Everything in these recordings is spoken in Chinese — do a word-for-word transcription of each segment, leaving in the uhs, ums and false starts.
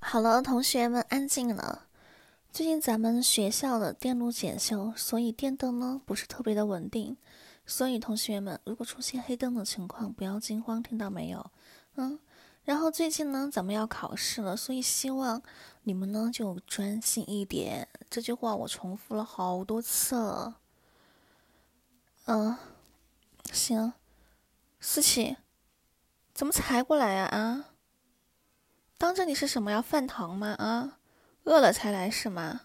好了，同学们安静了。最近咱们学校的电路检修，所以电灯呢不是特别的稳定，所以同学们如果出现黑灯的情况，不要惊慌，听到没有？嗯，然后最近呢咱们要考试了，所以希望你们呢就专心一点。这句话我重复了好多次了。嗯，行，思琪，怎么才过来呀？啊？当着你是什么要饭堂吗？啊，饿了才来是吗？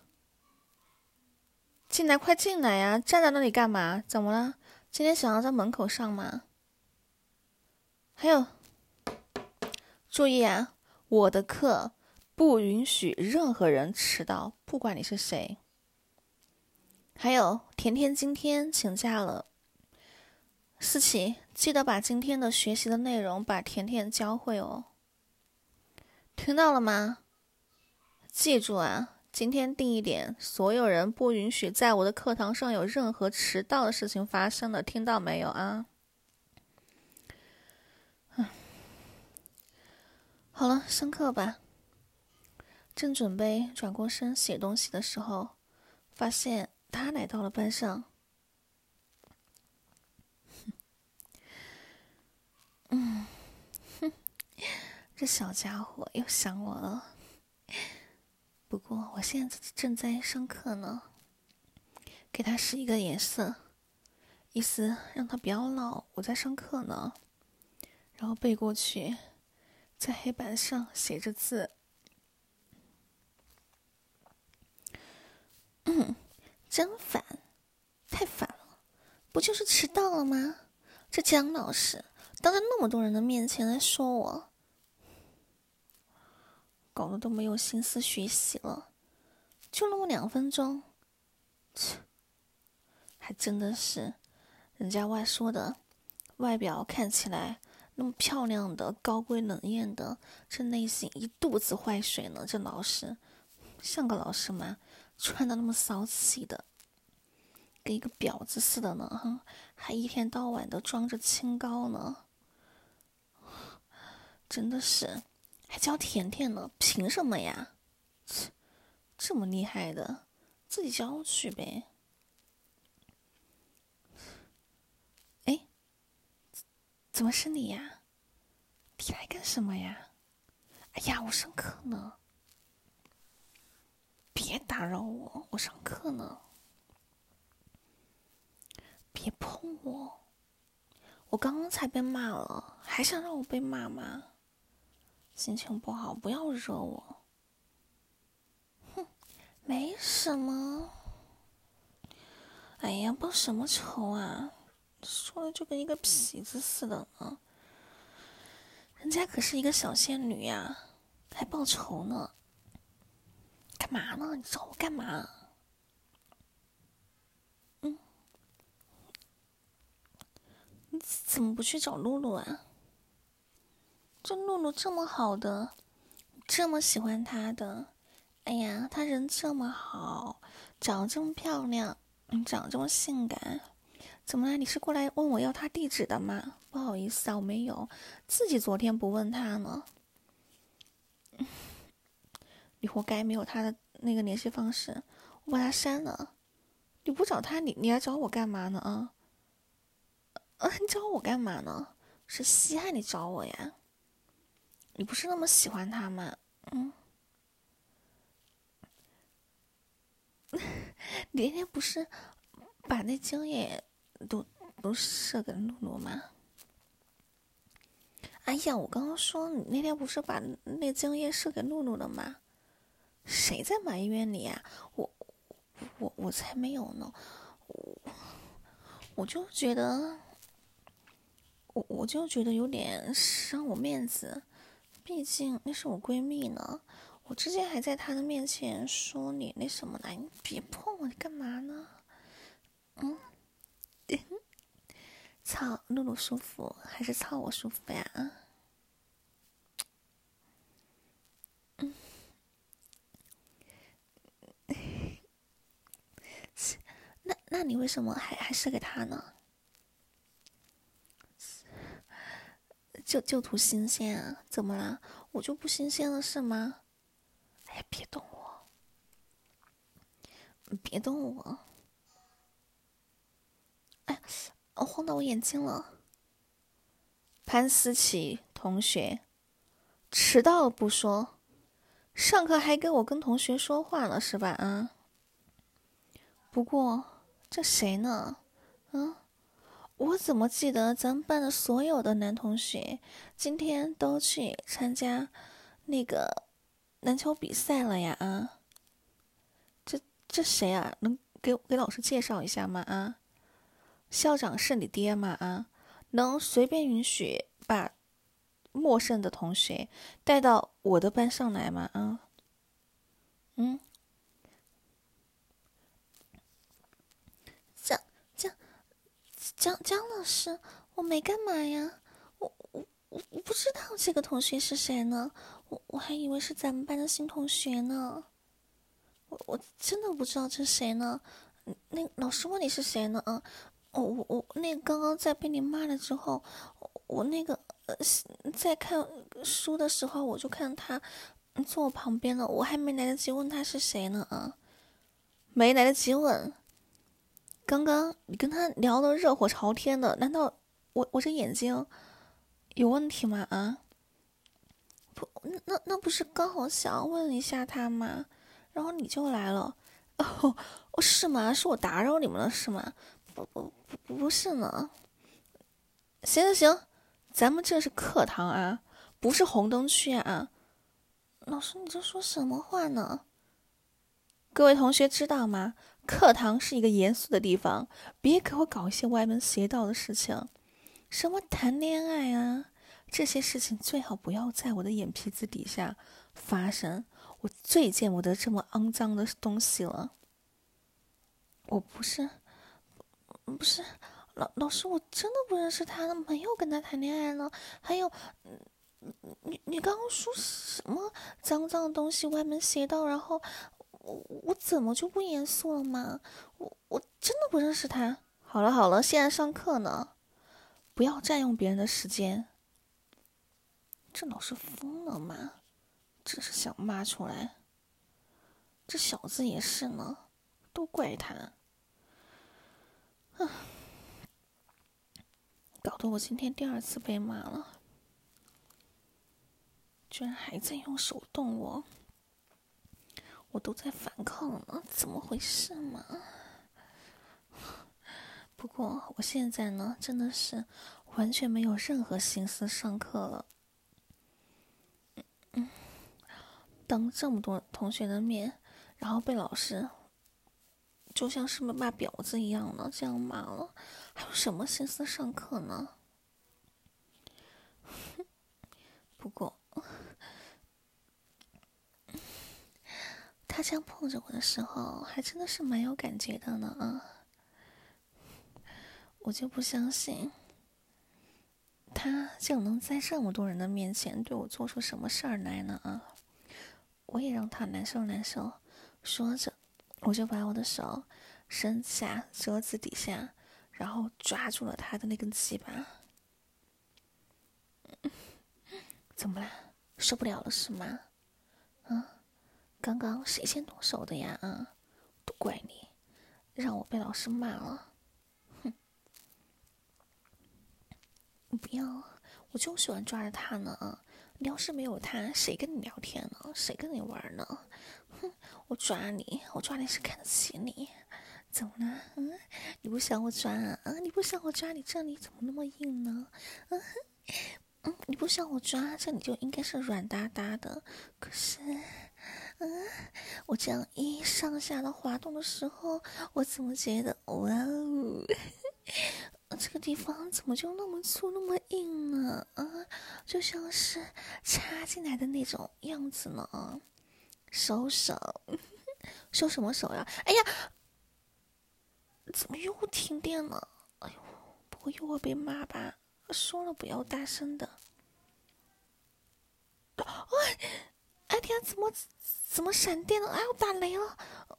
进来，快进来呀！站在那里干嘛？怎么了？今天想要在门口上吗？还有，注意啊，我的课不允许任何人迟到，不管你是谁。还有，甜甜今天请假了，思琪，记得把今天的学习的内容把甜甜教会哦。听到了吗？记住啊，今天定一点，所有人不允许在我的课堂上有任何迟到的事情发生的，听到没有啊？好了，上课吧。正准备转过身写东西的时候，发现他来到了班上。嗯，哼，这小家伙又想我了。不过我现在正在上课呢，给他使一个眼色，意思让他不要闹，我在上课呢。然后背过去，在黑板上写着字。嗯，真烦，太烦了，不就是迟到了吗？这姜老师当着那么多人的面前来说我，搞得都没有心思学习了，就那么两分钟，切，还真的是人家外说的，外表看起来那么漂亮的高贵冷艳的，这内心一肚子坏水呢。这老师像个老师吗？穿的那么骚气的，跟一个婊子似的呢，还一天到晚的装着清高呢，真的是，还教甜甜呢，凭什么呀？这么厉害的，自己教去呗。哎，怎么是你呀？你来干什么呀？哎呀，我上课呢，别打扰我，我上课呢。别碰我，我刚刚才被骂了，还想让我被骂吗？心情不好，不要惹我。哼，没什么。哎呀，报什么仇啊？说的就跟一个痞子似的呢。人家可是一个小仙女呀，还报仇呢？干嘛呢？你找我干嘛？嗯，你怎么不去找露露啊？这露露这么好的，这么喜欢她的，哎呀，她人这么好，长这么漂亮，长这么性感，怎么了？你是过来问我要她地址的吗？不好意思啊，我没有，自己昨天不问她呢。你活该没有她的那个联系方式，我把她删了。你不找她，你你来找我干嘛呢？啊？啊，你找我干嘛呢？是稀罕你找我呀？你不是那么喜欢她吗？嗯。你那天不是把那精液都都射给露露吗？哎呀，我刚刚说你那天不是把那精液射给露露了吗？谁在埋怨你呀？我我我才没有呢，我我就觉得我我就觉得有点伤我面子，毕竟那是我闺蜜呢。我之前还在她的面前说你那什么呢，你别碰我，你干嘛呢？嗯。操露露舒服还是操我舒服呀？嗯，那那你为什么还还是给他呢？就就图新鲜啊？怎么啦？我就不新鲜了是吗？ 哎，别动我，别动我！哎，我晃到我眼睛了。潘思琪同学迟到了不说，上课还跟我跟同学说话了是吧？啊，不过这谁呢？嗯，我怎么记得咱们班的所有的男同学今天都去参加那个篮球比赛了呀？啊，这这谁啊？能给给老师介绍一下吗？啊，校长是你爹吗？啊，能随便允许把陌生的同学带到我的班上来吗？啊，嗯，江江江江老师，我没干嘛呀，我我我我不知道这个同学是谁呢，我我还以为是咱们班的新同学呢，我我真的不知道这是谁呢。那老师问你是谁呢？啊，我我我那个刚刚在被你骂了之后，我我那个呃在看书的时候，我就看他坐我旁边了，我还没来得及问他是谁呢啊，没来得及问。刚刚你跟他聊得热火朝天的，难道我我这眼睛有问题吗？啊，不，那那不是刚好想问一下他吗？然后你就来了，哦，哦是吗？是我打扰你们了是吗？不不不不是呢。行行行，咱们这是课堂啊，不是红灯区啊。老师，你这说什么话呢？各位同学知道吗？课堂是一个严肃的地方，别给我搞一些歪门邪道的事情。什么谈恋爱啊，这些事情最好不要在我的眼皮子底下发生。我最见不得这么肮脏的东西了。我不是，不是，老老师，我真的不认识他，没有跟他谈恋爱呢。还有，你你刚刚说什么脏脏的东西，歪门邪道？然后我我怎么就不严肃了吗？我我真的不认识他。好了好了，现在上课呢，不要占用别人的时间。这老师疯了吗？真是想骂出来。这小子也是呢，都怪他。搞得我今天第二次被骂了，居然还在用手动我，我都在反抗了，怎么回事嘛？不过我现在呢，真的是完全没有任何心思上课了。嗯，当这么多同学的面，然后被老师就像是骂婊子一样的这样骂了，还有什么心思上课呢？不过他这样碰着我的时候，还真的是蛮有感觉的呢啊！我就不相信他竟能在这么多人的面前对我做出什么事儿来呢啊！我也让他难受难受。说着，我就把我的手伸下桌子底下，然后抓住了他的那根鸡巴。怎么啦？受不了了是吗？啊，刚刚谁先动手的呀？啊，都怪你，让我被老师骂了。哼，不要，我就喜欢抓着他呢啊！你要是没有他，谁跟你聊天呢？谁跟你玩呢？哼，我抓你，我抓你是看得起你。怎么了？嗯，你不想我抓啊？啊，你不想我抓你这里怎么那么硬呢？嗯嗯，你不想我抓，这里就应该是软哒哒的。可是，嗯，我这样一上下的滑动的时候，我怎么觉得，哇哦，这个地方怎么就那么粗那么硬呢？啊，就像是插进来的那种样子呢。收手，收什么手呀？哎呀，怎么又停电了？哎呦，不会又要被骂吧？说了不要大声的。哎，哎天，怎么怎么闪电了？哎，我打雷了！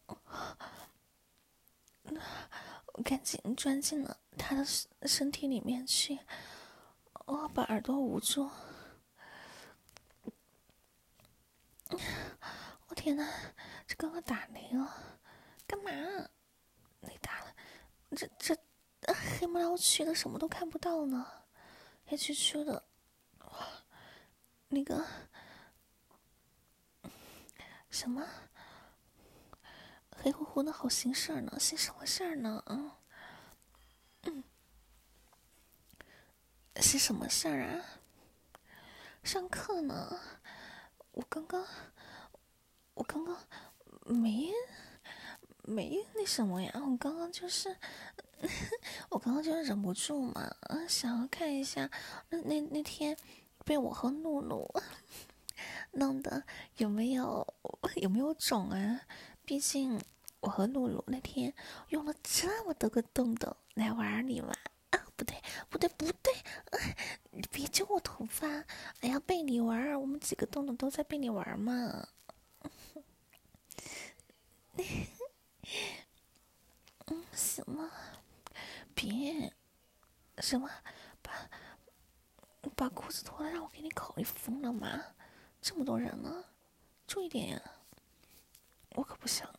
我赶紧钻进了他的身体里面去，我把耳朵捂住。我天天哪，这刚刚打雷了，干嘛？雷打了，这这黑不拉去的，什么都看不到呢，黑黢黢的，哇，那个什么，黑乎乎的好心事儿呢，心什么事儿呢？嗯嗯，心什么事儿啊？上课呢，我刚刚我刚刚没没那什么呀，我刚刚就是我刚刚就是忍不住嘛，想要看一下那那那天被我和露露弄得有没有有没有肿啊？毕竟我和露露那天用了这么多个洞洞来玩你嘛。啊，不对不对不对，你别揪我头发！哎呀，被你玩，我们几个洞洞都在被你玩嘛。嗯，行了，别什么把把裤子脱了，让我给你烤，你疯了吗？这么多人呢，注意点呀！我可不想。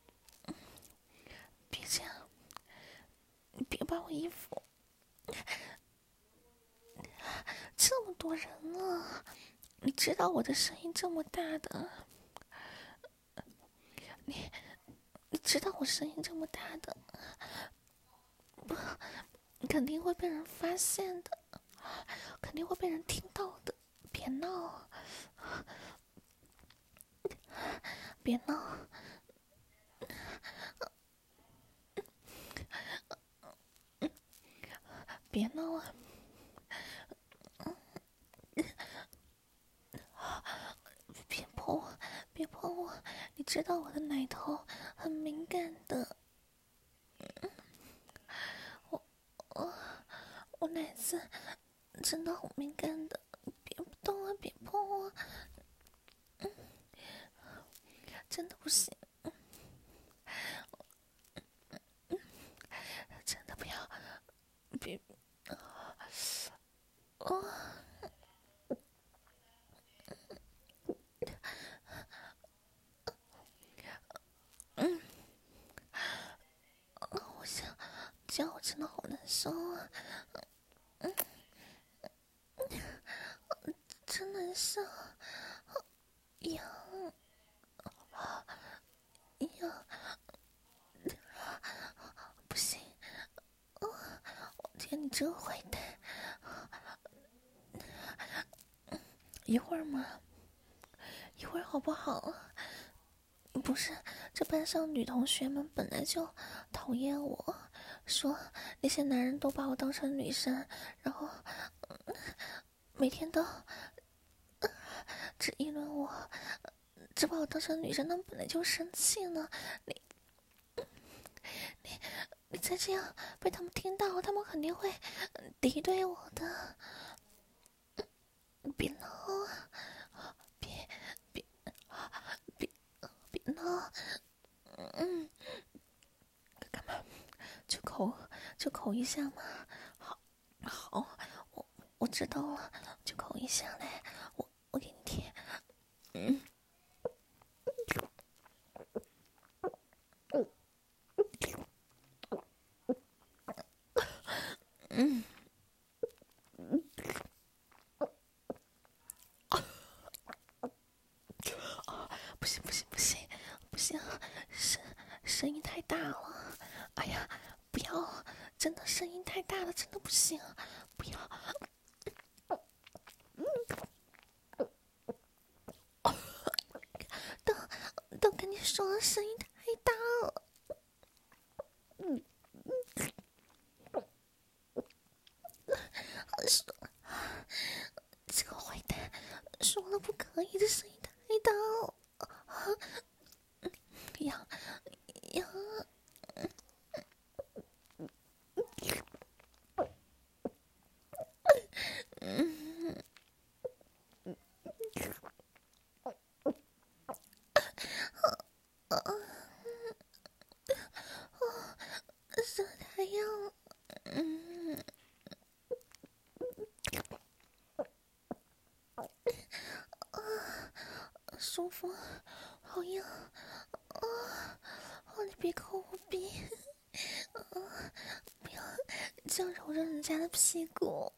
别这样，你别把我衣服。这么多人了，你知道我的声音这么大的，你你知道我声音这么大的，不，肯定会被人发现的，肯定会被人听到的。别闹，别闹，别闹啊！别碰我，别碰我！你知道我的奶头很敏感的，我我我奶子真的好敏感的，别动啊，别碰我！真的不行，真的不要，别，哦，嗯，我想，这样我真的好难受啊，嗯，真难受，痒，痒，不行，哦，我天，你这个坏蛋，一会儿嘛，一会儿好不好？不是，这班上女同学们本来就讨厌我，说那些男人都把我当成女生，然后、嗯、每天都、呃、只议论我，只把我当成女生，他们本来就生气呢。你你你再这样被他们听到，他们肯定会敌对我的。别闹啊！别别别别闹！嗯，干嘛？就口就口一下嘛。好，好，我我知道了，就口一下来，我我给你贴。嗯嗯，不行不行不行不行，声声音太大了。哎呀，不要，真的声音太大了，真的不行，不要。都都跟你说了，声音太大了。嗯，说这个坏蛋说了不可以的，声音太大了。痒痒，嗯，热太阳，嗯，舒服，好好痒啊！哦，你别抠我鼻，啊，不要这样揉着人家的屁股，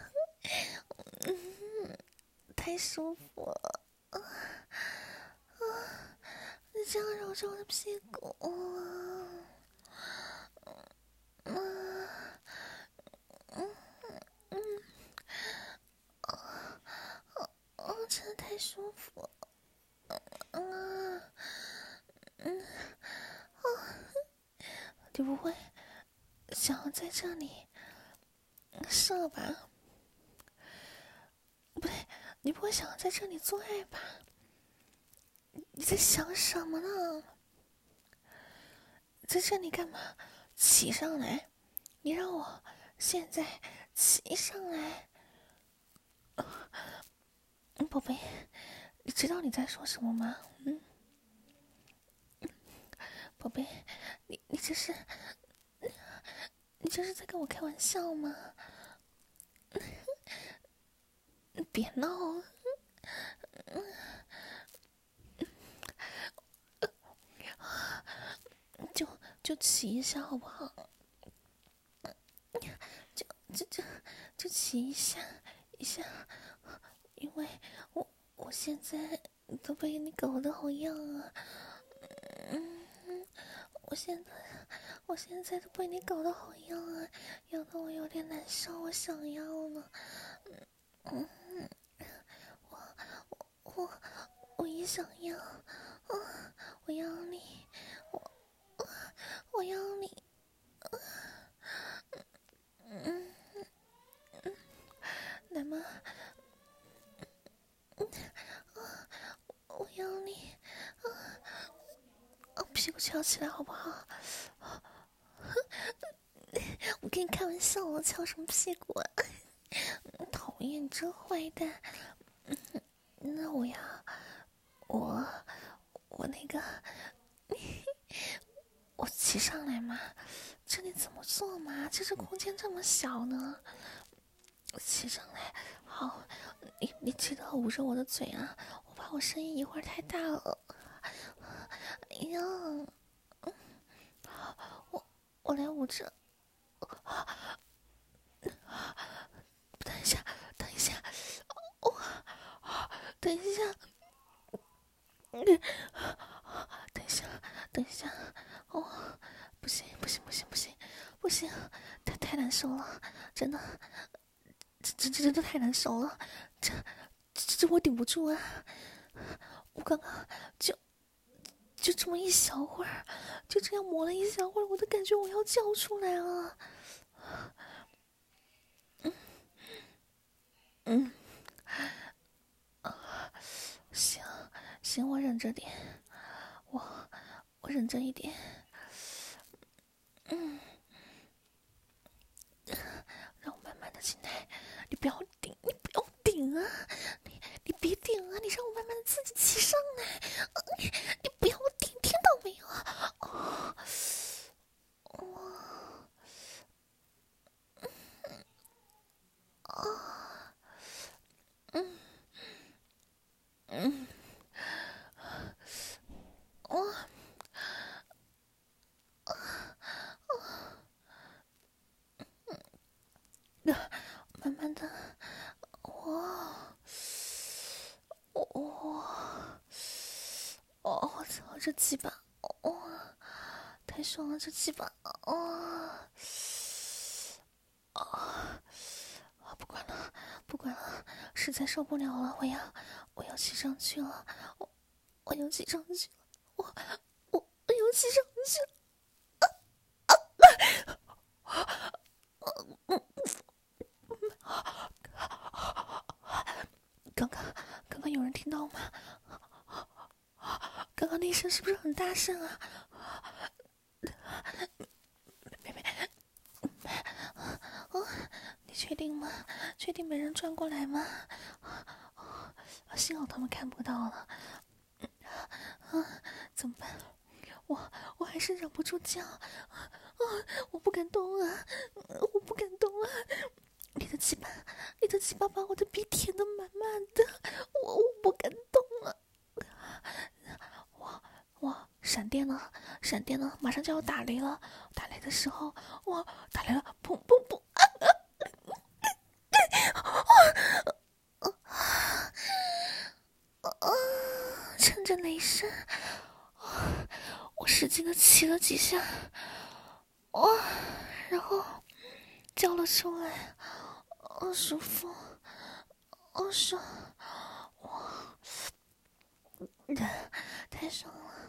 嗯，太舒服了啊啊！你这样揉着我的屁股，啊，嗯嗯，啊啊，真的太舒服了。啊，嗯，啊，你不会想要在这里射吧？不对，你不会想要在这里做爱吧？你在想什么呢？在这里干嘛？起上来！你让我现在起上来！嗯，宝贝，你知道你在说什么吗？嗯。宝贝，你你这是，你这是在跟我开玩笑吗？别闹！就就骑一下好不好？就就就就骑一下一下，因为我我现在都被你搞得好痒啊！嗯，我现在我现在都被你搞得好痒啊，痒得我有点难受，我想要了。嗯，我我我我也想要，啊，我要你，我我要你，嗯嗯，来嘛，嗯啊，我要你，啊啊，屁股翘起来好不好？我跟你开玩笑，我翘什么屁股啊？讨厌，真坏蛋！那我要我我那个，我骑上来嘛？这里怎么做嘛？这这空间这么小呢？我骑上来，好，你你记得捂着我的嘴啊，我怕我声音一会儿太大了。哎呀，我我来捂着。等一下，等一下，哦，等一下，嗯，等一下，等一下，哦，不行，不行，不行，不行，不行，太太难受了，真的，这这这真的太难受了，这这这我顶不住啊！我刚刚就就这么一小会儿，就这样磨了一小会儿，我都感觉我要叫出来了。嗯嗯，行行，我忍着点，我我忍着一点。嗯，让我慢慢的进来，你不要顶，你不要顶啊！你你别顶啊！你让我慢慢的自己骑上来，呃、你你不要顶，听到没有？哦，哦，哦，嗯嗯，哦，慢慢的，我我哦，我操，这鸡巴，哦，太爽了，这鸡巴，哦。啊！不管了，不管了，实在受不了了，我要，我要骑上去了，我，我要骑上去了，我，我，我要骑上去了。刚刚，刚刚有人听到吗？刚刚那声是不是很大声啊？妹妹，哦，你确定吗？确定没人转过来吗？哦，幸好他们看不到了。啊，怎么办？我我还是忍不住叫啊！我不敢动啊！我不敢动啊！你的鸡巴，你的鸡巴把我的鼻舔得满满的，我我不敢动啊！我闪电了，闪电了，马上就要打雷了。打雷的时候，哇，打雷了，砰砰砰！啊啊啊啊！趁着雷声，我使劲的骑了几下，哇，然后叫了出来，好舒服，好爽，哇，太爽了！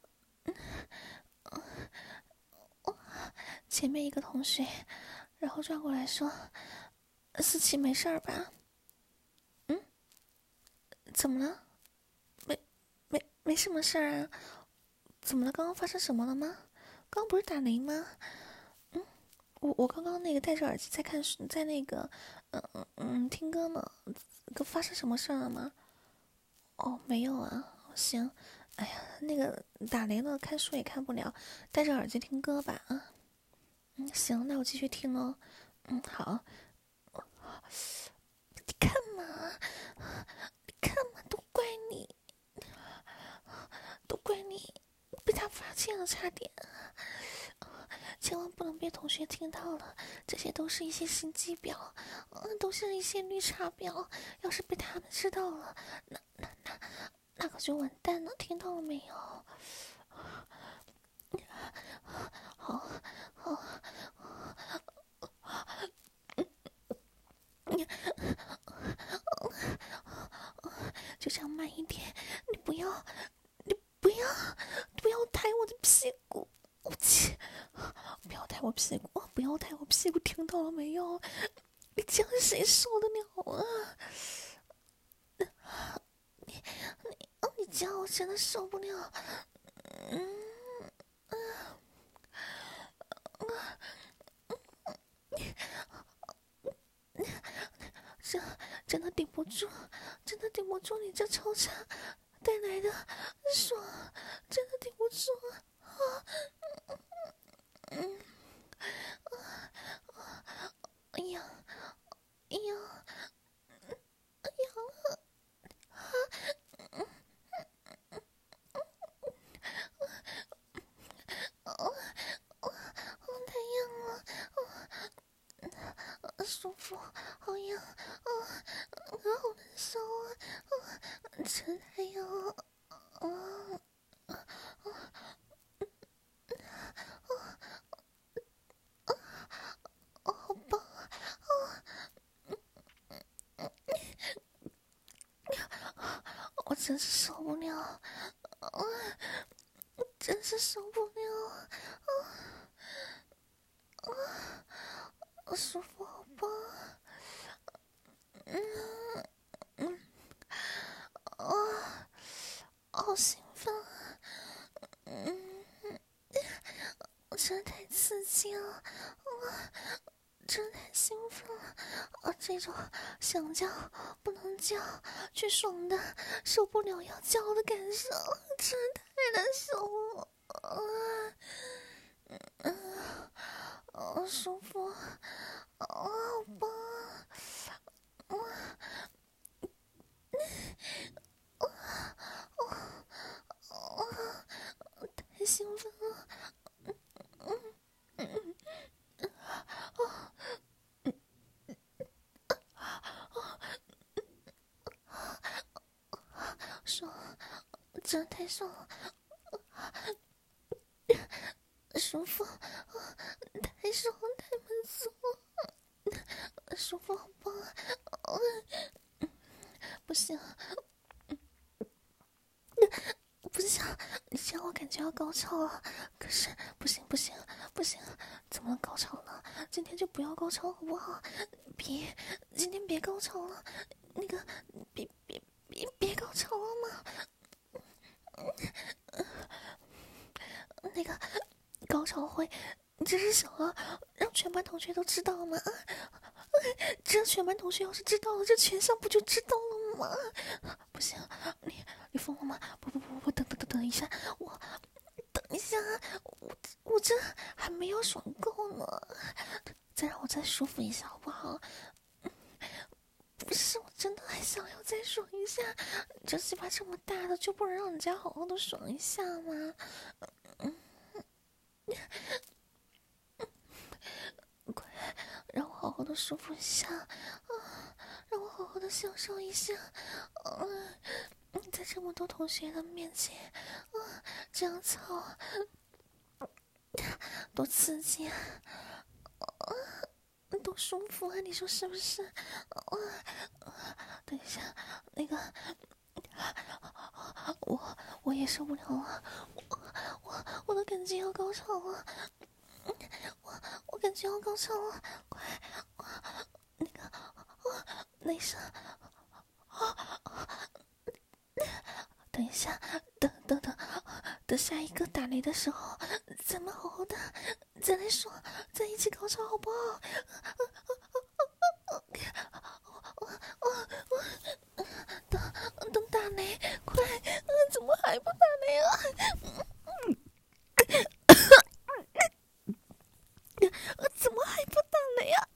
前面一个同学，然后转过来说：“思琪没事儿吧？”嗯，怎么了？没没没什么事儿啊？怎么了？刚刚发生什么了吗？刚刚不是打雷吗？嗯，我我刚刚那个戴着耳机在看书，在那个嗯嗯嗯听歌呢。可发生什么事儿了吗？哦，没有啊。行，哎呀，那个打雷了，看书也看不了，戴着耳机听歌吧啊。嗯，行，那我继续听喽。嗯，好。你看嘛，你看嘛，都怪你，都怪你，被他发现了，差点。千万不能被同学听到了，这些都是一些心机婊，嗯，都是一些绿茶婊。要是被他们知道了，那那那那可就完蛋了。听到了没有？好，好。就这样慢一点，你不要，你不要，不要抬我的屁股，我去，不要抬我屁股，不要抬我屁股，听到了没有？你这样谁受得了啊？你你哦，你这样我真的受不了。嗯啊啊！这真的顶不住，真的顶不住你这抽插带来的爽，真的顶不住啊！嗯啊啊！哎呀，哎呀，哎呀！啊！哦哦哦，太痒了，哦，舒服，好痒，哦，好难受啊，哦，真太痒了，哦，哦，哦，好棒啊，哦，我真是受不了，哦，真是受不了，哦，哦，舒服，好棒，嗯嗯，哦，好兴奋啊，嗯，我真的太刺激了，哇，真的太兴奋了，啊，这种想叫不能叫，却爽的受不了要叫的感受，真的太难受了，啊，嗯，好舒服，啊，好棒，啊，啊，太兴奋了，嗯嗯嗯，啊，爽，真的太爽了，舒服，太爽太满足了，舒服好棒啊！不行，不行，你这样我感觉要高潮了。可是不行不行不行，怎么能高潮呢？今天就不要高潮好不好？别，今天别高潮了，那个别别别别高潮了嘛。那个高潮会，你这是想要让全班同学都知道吗？这全班同学要是知道了，这全校不就知道了吗？不行，你你疯了吗？不不不不，等等等等一下，我等一下，我我这还没有爽够呢，再让我再舒服一下好不好？不是，我真的还想要再爽一下，这鸡巴这么大的，就不能让人家好好的爽一下吗？快，让我好好的舒服一下，啊，让我好好的享受一下，嗯、啊，在这么多同学的面前，啊，这样操，多刺激啊！啊，多舒服啊！你说是不是？啊，等一下，那个，我我也受不了了，我我我的感觉要高潮了，我我感觉要高潮了，快，那个，那一声，等一下，等等等，等下一个打雷的时候，咱们好好的再来说，再一起高潮好不好？等等打雷，快！怎么还不打雷啊？怎么还不打雷啊？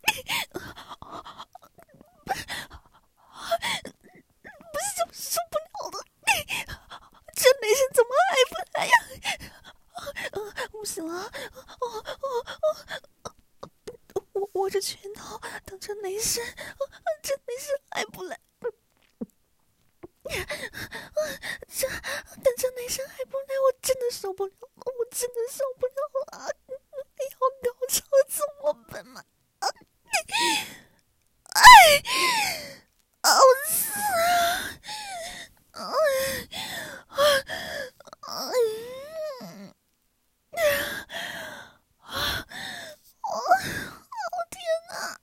不是，就受不了了！这雷声怎么还不来呀？不行了，我我我我握着拳头，等着雷声，这雷声还不来。这等着雷声还不来，我真的受不了了，我真的受不了了！要高潮怎么办嘛？哎，好死啊！哎，我天哪！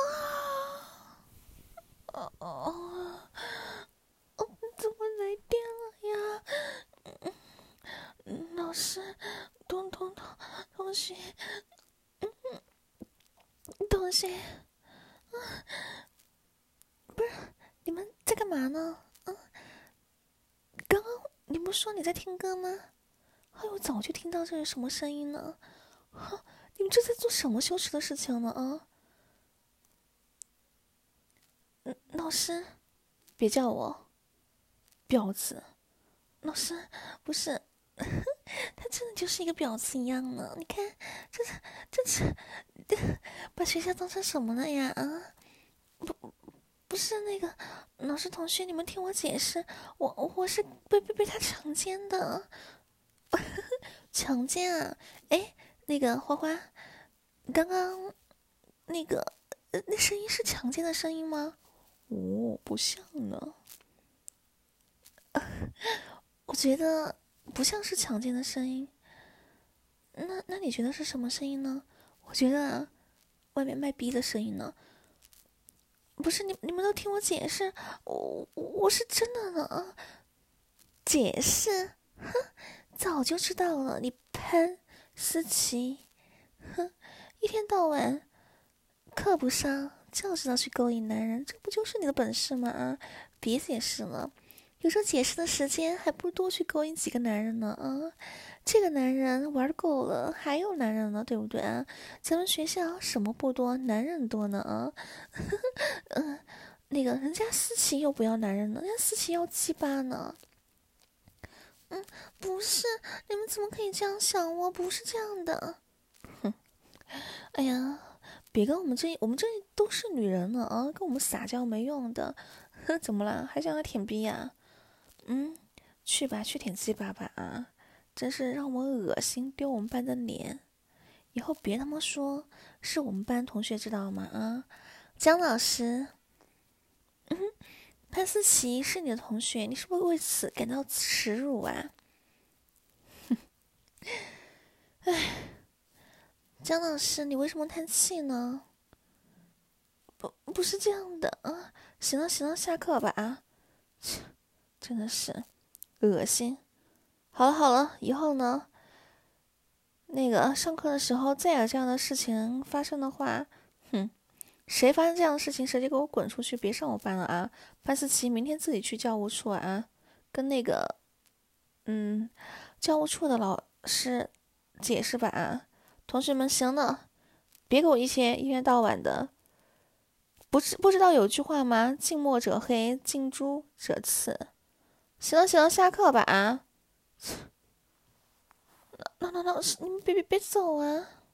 啊哦，怎么来电了呀？老师，同同同同学，同学，不是你们在干嘛呢？嗯，刚刚你不是说你在听歌吗？哎呦，我早就听到这是什么声音呢？你们这在做什么羞耻的事情呢？啊！嗯，老师，别叫我婊子。老师，不是，他真的就是一个婊子一样呢。你看，这是这是把学校当成什么了呀？啊，不不是那个老师同学，你们听我解释，我我是被被被他强奸的，强奸啊！哎，那个花花，刚刚那个呃那声音是强奸的声音吗？哦，不像呢。我觉得不像是强奸的声音。那那你觉得是什么声音呢？我觉得啊，外面卖逼的声音呢。不是你你们都听我解释，我我是真的呢。解释？哼，早就知道了。你潘思琪，哼，一天到晚课不上就知道去勾引男人，这不就是你的本事吗？啊，别解释了。有时候解释的时间还不如多去勾引几个男人呢啊！这个男人玩够了，还有男人呢，对不对啊？咱们学校什么不多，男人多呢啊！嗯，那个人家思琪又不要男人呢，人家思琪要鸡巴呢。嗯，不是，你们怎么可以这样想我？不是这样的。哼，哎呀，别跟我们这，我们这都是女人了啊，跟我们撒娇没用的。呵，怎么了？还想要舔逼呀？嗯，去吧，去舔鸡巴吧啊！真是让我恶心，丢我们班的脸。以后别他妈说是我们班同学，知道吗？啊，姜老师，嗯，潘思琪是你的同学，你是不是为此感到耻辱啊？哼，唉，姜老师，你为什么叹气呢？不，不是这样的啊！行了行了，下课吧啊！切，真的是恶心。好了好了，以后呢，那个上课的时候再有这样的事情发生的话，哼，谁发生这样的事情，谁就给我滚出去，别上我班了啊！潘思琪，明天自己去教务处啊，跟那个，嗯，教务处的老师解释吧啊！同学们，行了，别给我一天一天到晚的不是不知道有句话吗？近墨者黑，近朱者赤。行了行了，下课吧啊！那那那，你们别别别走啊！